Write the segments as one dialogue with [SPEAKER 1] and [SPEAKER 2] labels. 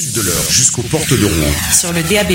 [SPEAKER 1] fil de l'heure jusqu'aux portes de Rouen.
[SPEAKER 2] Sur le DAB+.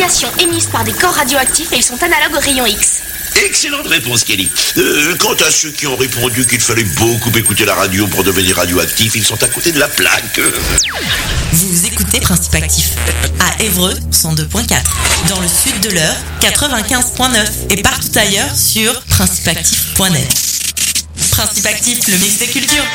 [SPEAKER 2] radiations émises par des corps radioactifs et ils sont analogues aux rayons X.
[SPEAKER 1] Excellente réponse, Kelly. Quant à ceux qui ont répondu qu'il fallait beaucoup écouter la radio pour devenir radioactif, ils sont à côté de la plaque.
[SPEAKER 3] Vous écoutez Principe Actif à Évreux 102.4, dans le sud de l'Eure 95.9 et partout ailleurs sur principeactif.net. Principe Actif, le mix des cultures.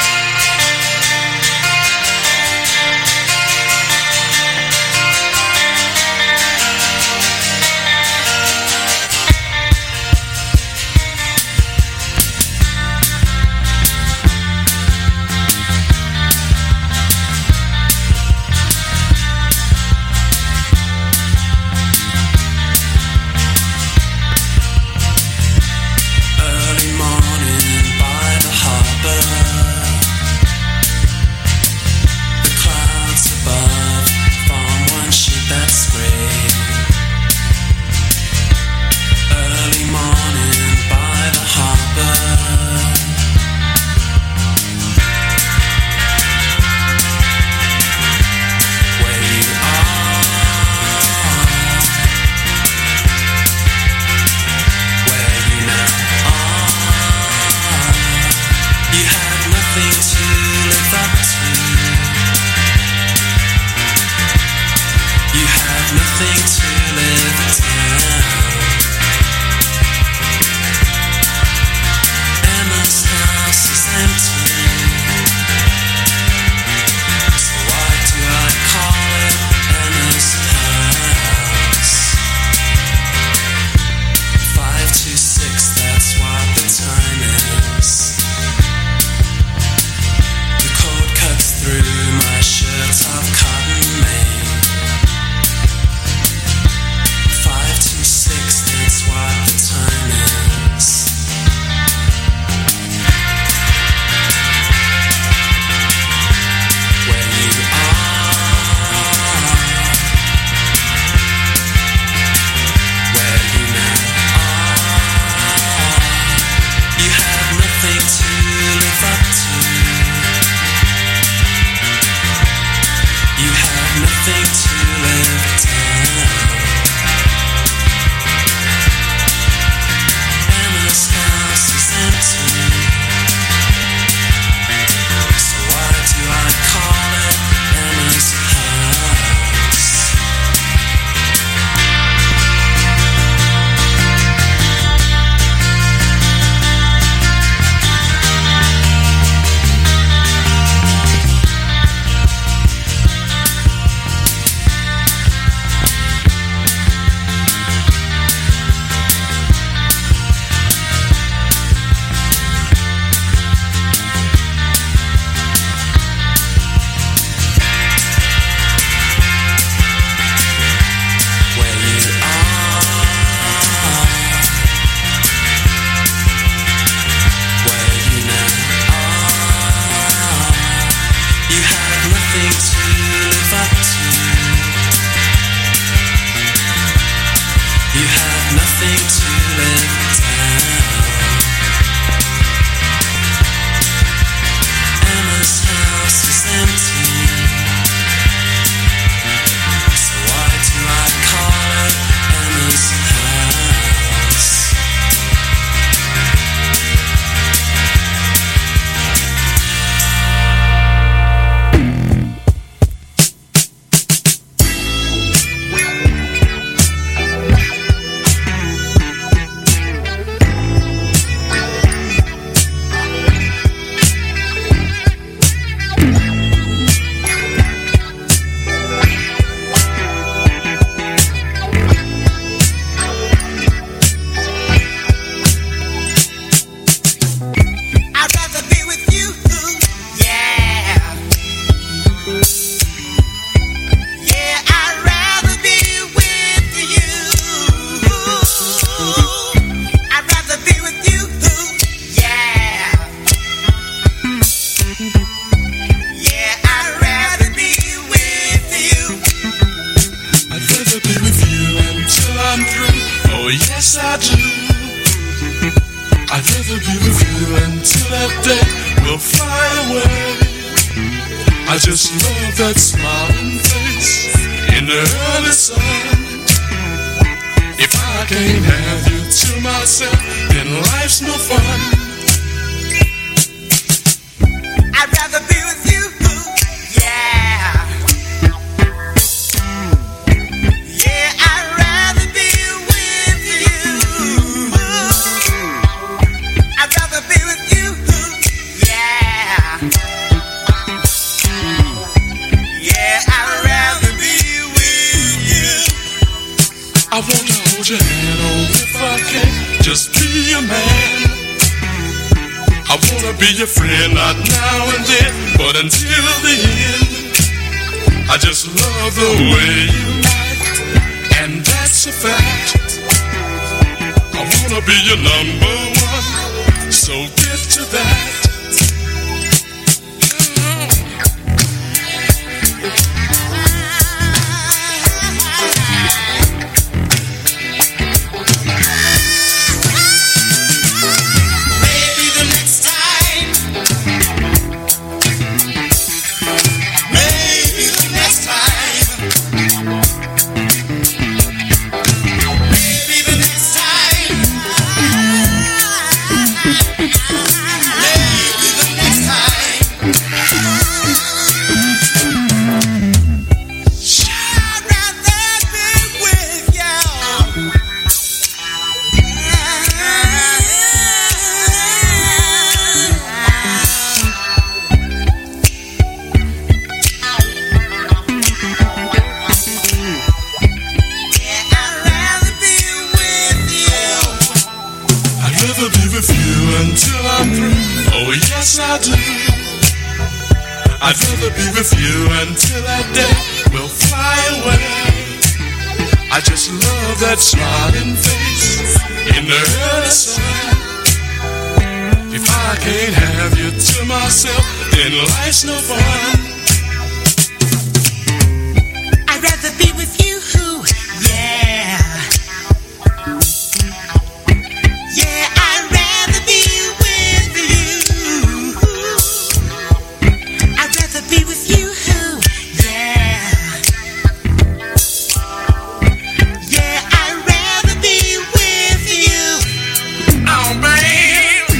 [SPEAKER 4] yes I do. I'd rather be with you until that day will fly away. I just love that smiling face in the early sun. I can't have you to myself, then life's no fun.
[SPEAKER 5] I'd rather be with you, yeah. Yeah, I'd rather be with you. I'd rather be with you, yeah. Yeah, I'd rather be with you.
[SPEAKER 4] I wanna hold your hand, oh, if I can, just be a man. I wanna be your friend, not now and then, but until the end. I just love the way you act, and that's a fact. I wanna be your number one, so get to that. I'd rather be with you until that day will fly away. I just love that smiling face in the early sun. If I can't have you to myself, then life's no fun.
[SPEAKER 5] I'd rather be with you, yeah. Yeah, I'd rather be with you. I'd rather be with you, yeah. Yeah, I'd rather be with you. Oh, babe.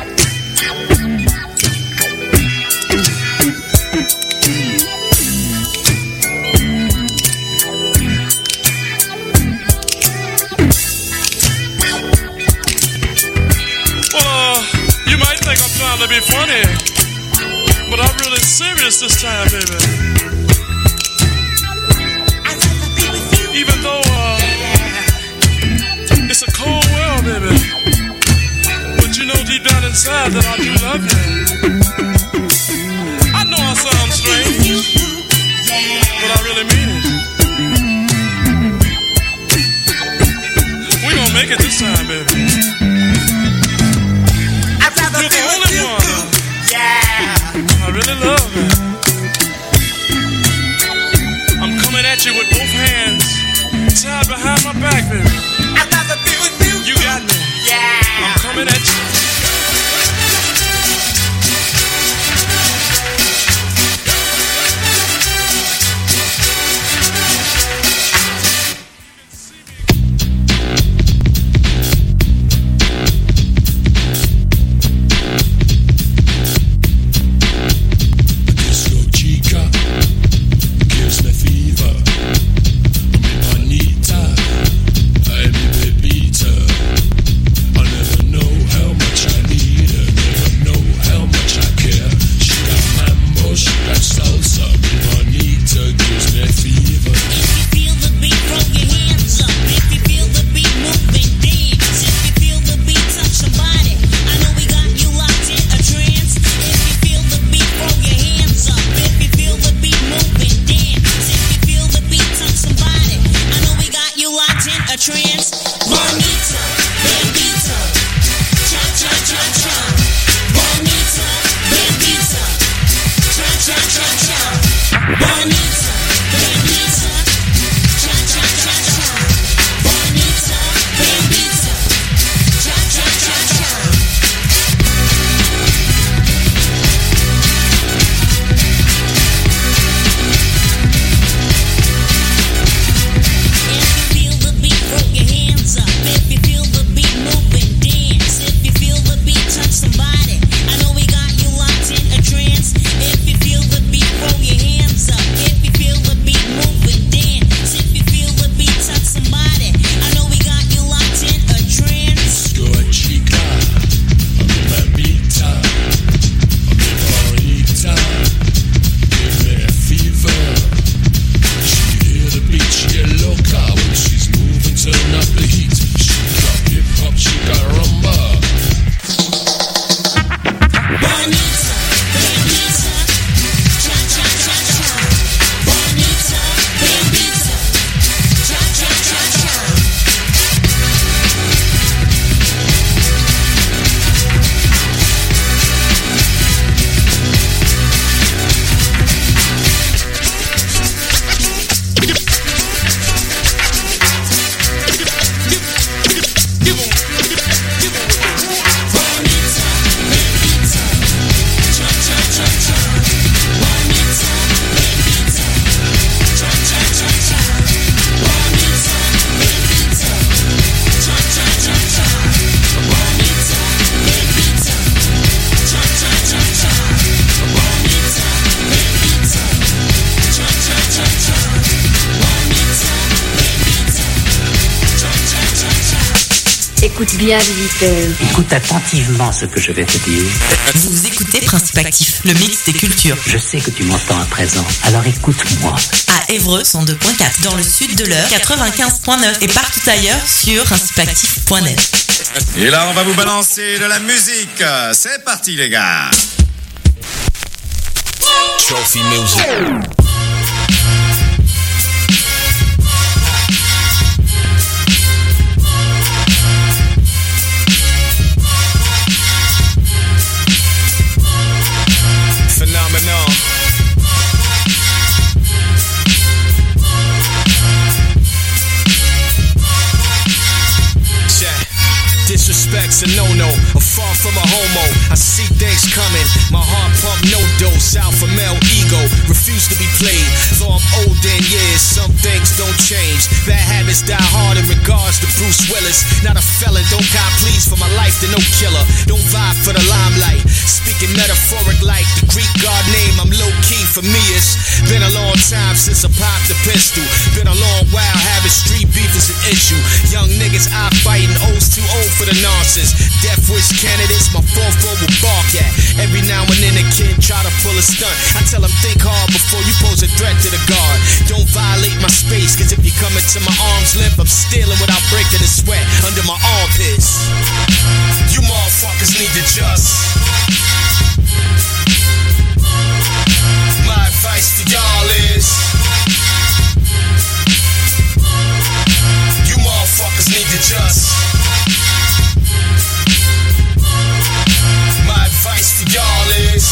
[SPEAKER 4] Well, you might think I'm trying to be funny, but I'm really serious this time, baby.
[SPEAKER 5] I'd rather be with you.
[SPEAKER 4] Even though it's a cold world, baby, but you know deep down inside that I do love you. I know I sound strange, but I really mean it. We gonna make it this time, baby.
[SPEAKER 5] I'd rather
[SPEAKER 4] You're
[SPEAKER 5] be
[SPEAKER 4] the
[SPEAKER 5] with
[SPEAKER 4] only
[SPEAKER 5] you,
[SPEAKER 4] one
[SPEAKER 5] yeah.
[SPEAKER 4] I really love you. I'm coming at you with both hands tied behind my back, baby.
[SPEAKER 5] I'd rather be with you,
[SPEAKER 4] You got me.
[SPEAKER 5] yeah.
[SPEAKER 4] I'm coming at you.
[SPEAKER 6] Disco chica gives me fever. Mi bonita, ay mi bebita. I never know how much
[SPEAKER 7] Écoute bien, visiteur.
[SPEAKER 8] Écoute attentivement ce que je vais te dire.
[SPEAKER 3] Vous écoutez Principe Actif, le mix des cultures.
[SPEAKER 8] Je sais que tu m'entends à présent, alors écoute-moi.
[SPEAKER 3] À Évreux 102.4, dans le sud de l'Eure 95.9 et partout ailleurs sur principeactif.net.
[SPEAKER 9] Et là, on va vous balancer de la musique. C'est parti, les gars.
[SPEAKER 10] Trophy music.
[SPEAKER 9] Phenomenal.
[SPEAKER 10] Disrespect's a no-no, I'm far from a homo. I see things coming, my heart pump no dose. Alpha male ego, refuse to be played. Though I'm old in years, some things don't change. Bad habits die hard in regards to Bruce Willis. Not a felon, don't cop please for my life to no killer. Don't vibe for the limelight. Speaking metaphoric like the Greek god name, I'm low-key for me. It's been a long time since I popped the pistol. Been a long while, having street beef is an issue. Young niggas eye fighting, O's too old for the nonsense. Death wish candidates, my 4-4 will bark at. Every now and then a kid try to pull a stunt. I tell him think hard before you pose a threat to the guard. Don't violate my space, cause if you come into my arm's length, I'm stealing without breaking the sweat under my armpits. You motherfuckers need to just. My advice to y'all is, you motherfuckers need to just. My advice to y'all is,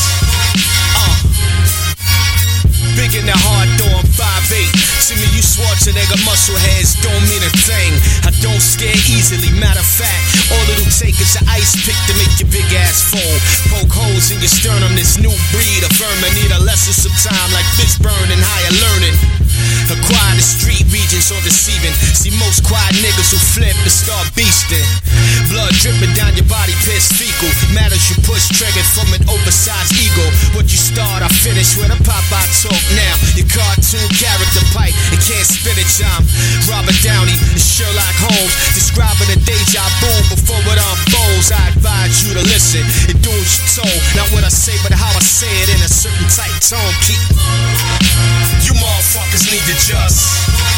[SPEAKER 10] big in the heart though I'm 5'8". To me you Schwarzenegger muscle heads don't mean a thing. I don't scare easily, matter of fact, all it'll take is an ice pick to make your big ass fold. Poke holes in your sternum, this new breed of vermin need a lesson sometime like fish burn and higher learning. Acquire the street regions or deceiving. See most quiet niggas who flip and start beasting. Blood dripping down your body, piss fecal. Matters you push triggered from an oversized ego. What you start, I finish with a Popeye talk now. Your cartoon character pipe, it can't spit it. I'm Robert Downey and Sherlock Holmes, describing a deja vu before it unfolds. I advise you to listen and do what you're told. Not what I say, but how I say it in a certain tight tone. Keep you motherfuckers need to just.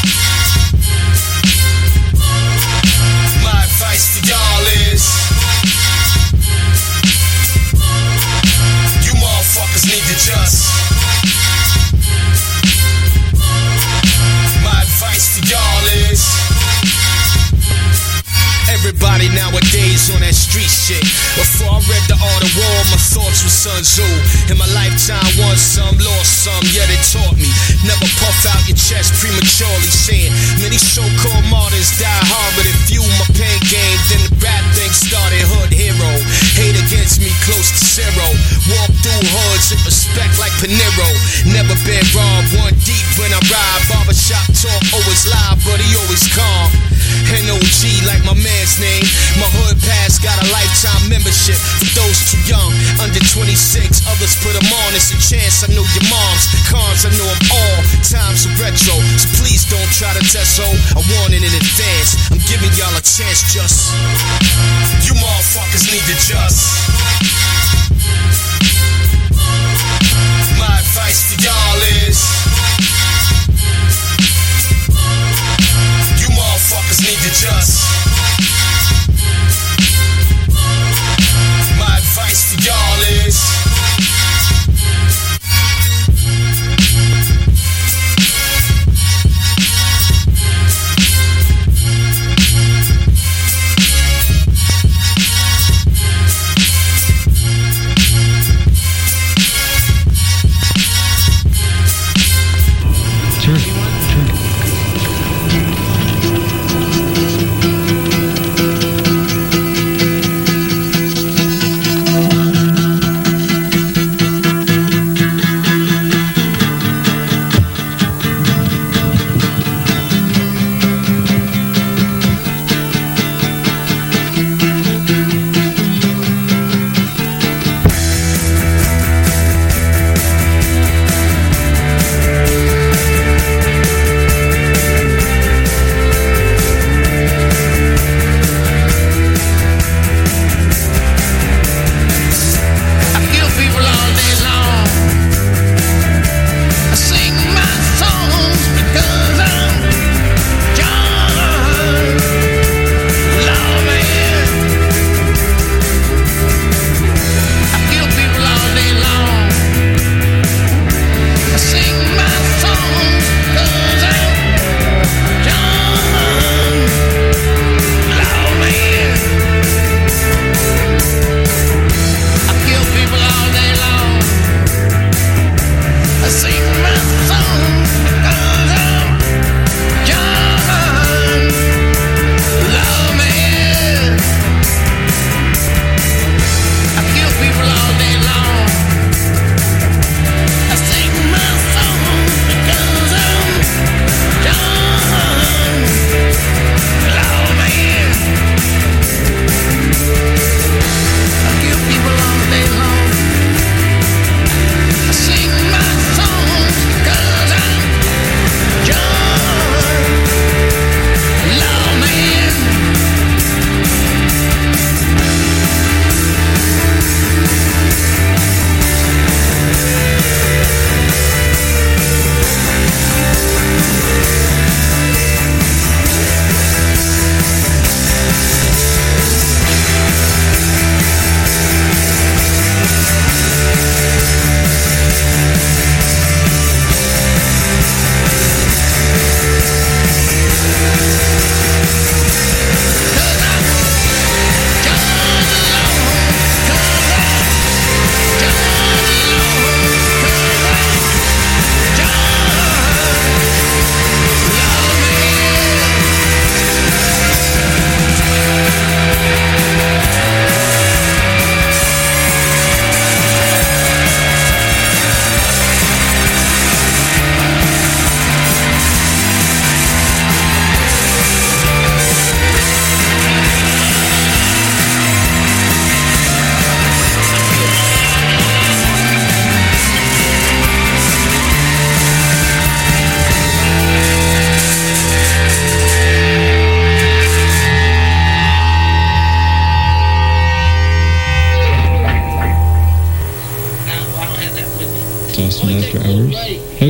[SPEAKER 10] My advice to y'all is, you motherfuckers need to just. My advice to y'all is, everybody nowadays on that street shit. Before I read The Art of War, my thoughts were Sun Tzu. In my lifetime, won some, lost some, yeah they taught me. Never puff out your chest prematurely, saying many so-called martyrs die hard, but if you my pain game, then the rap thing started. Hood hero, hate against me close to zero. Walk through hoods with respect like Panero. Never been robbed, one deep when I ride. Barbershop talk always live, but he always calm. NOG like my man's name. My hood pass got a lifetime membership for those too young, under 26. Others put them on, it's a chance. I know your mom's cons, I know them all. Times are retro, so please don't try to test ho. I want it in advance, I'm giving y'all a chance. Just you motherfuckers need to just. My advice to y'all is, you motherfuckers need to just. My advice to y'all is,
[SPEAKER 6] Sure.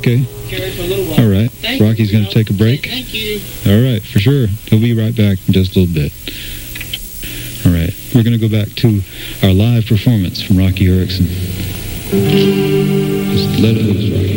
[SPEAKER 7] Okay. All right. Rocky's going to take a break.
[SPEAKER 11] Thank you.
[SPEAKER 7] All right, for sure. He'll be right back in just a little bit. All right. We're going to go back to our live performance from Rocky Erickson. Just let it loose, Rocky.